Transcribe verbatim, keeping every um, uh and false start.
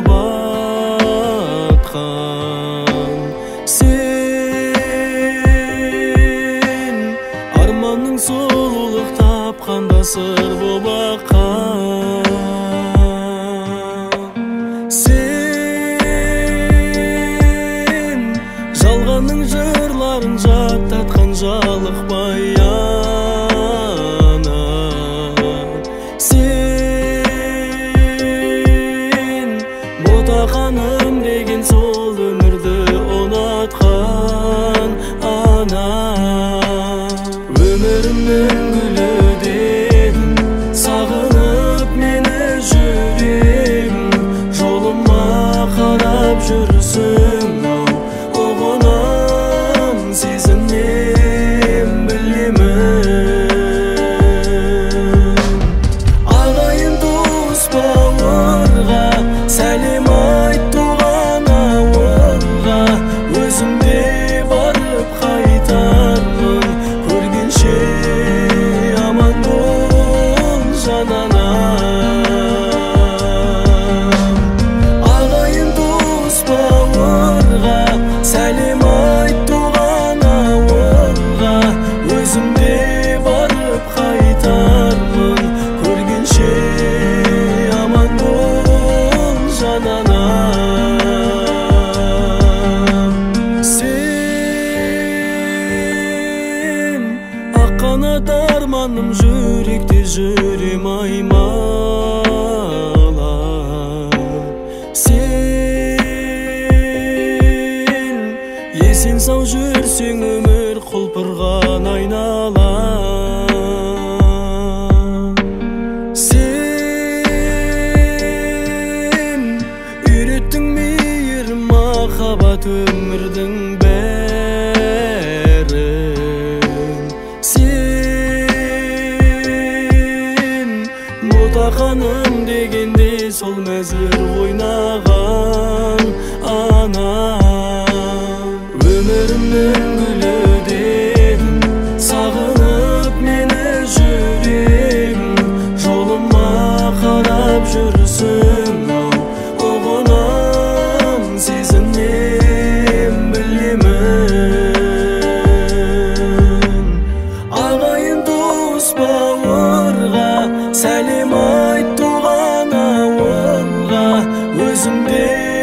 болуп аткан. Сен арманның сұлулық тапқанда сыр болуп аккан. Сен жалғанның жырларын жаттатқан жалықпай ана. Сен ботақаным деген сол өмірді ұнатқан ана. Өмірімнің гүлі дедің, сағынып мені жүрегім, жолыма қарап жүрсің ау, оғынан сезінем білемін. Ағайын туыс бауырға сәлем айт туған ауылға, өзімде барып қайтармын, көргенше аман бол жан анам. Ағайын туыс бауырға сәлем айт туған ауылға, өзімде барып қайтармын, көргенше аман бол жан анам. Сен аққанат арманым, жүректе жүрем аймалап. Сен есен сау жүрсең өмір құлпырған айнала. Сен үйреттің мейірім махаббат өмірдің бәрін. Сен ботақаным дегенде сол мәзір ойнаған ана. Өмірімнің гүлі дедің, сағынып мені жүрегім, жолыма қарап жүрсің ау, оғынан сезінем білемін. Ағайын туыс бауырға сәлем айт туған ауылға, өзімде